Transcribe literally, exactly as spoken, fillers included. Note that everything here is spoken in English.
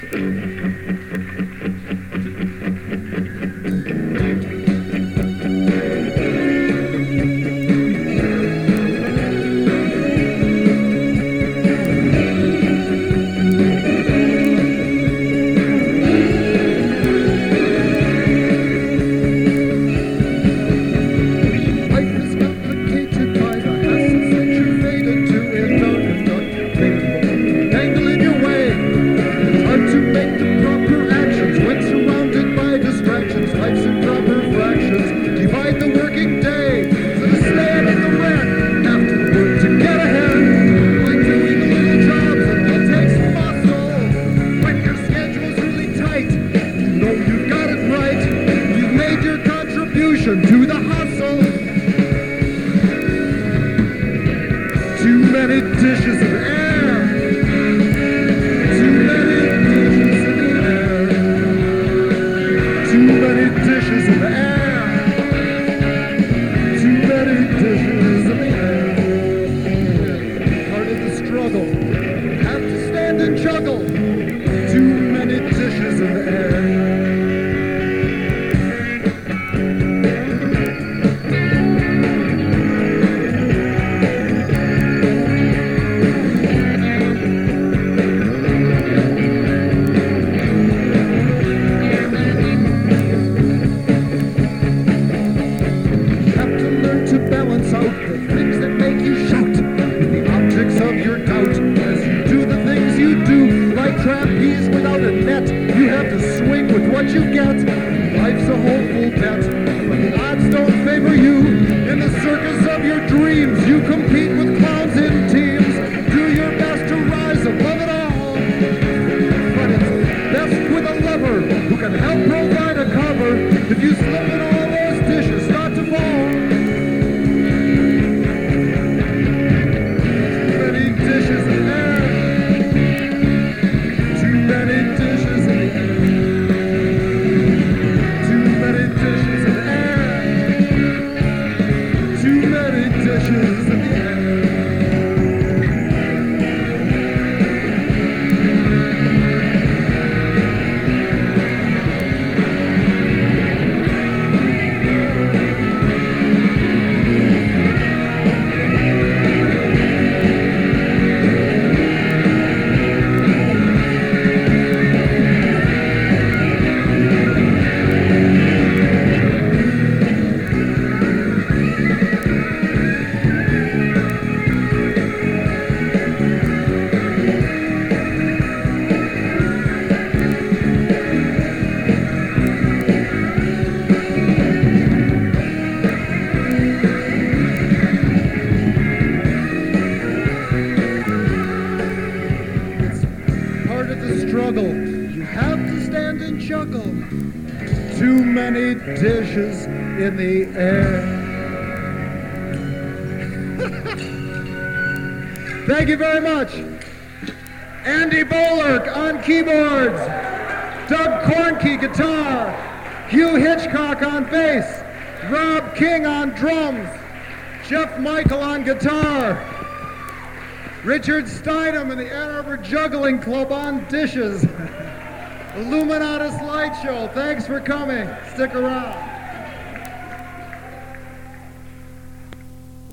To the hustle. Too many dishes of air. Too many dishes of air. Too many dishes of air. Too many dishes of air. Part of the struggle. Have to stand and juggle. Too many dishes of air. To balance out the things that make you shout, the objects of your doubt, as you do the things you do, like trapeze without a net. You have to swing with what you get. Life's a hopeful bet, but the odds don't favor you. In the circus of your dreams, you compete with clowns in teams. Do your best to rise above it all, but it's best with a lover who can help provide a cover. If you slip in all those dishes start to fall. Struggle. You have to stand and juggle. Too many dishes in the air. Thank you very much. Andy Bolerk on keyboards, Doug Kornke guitar, Hugh Hitchcock on bass, Rob King on drums, Jeff Michael on guitar, Richard Steinem and the Ann Arbor Juggling Club on dishes. Illuminatus Light Show. Thanks for coming. Stick around.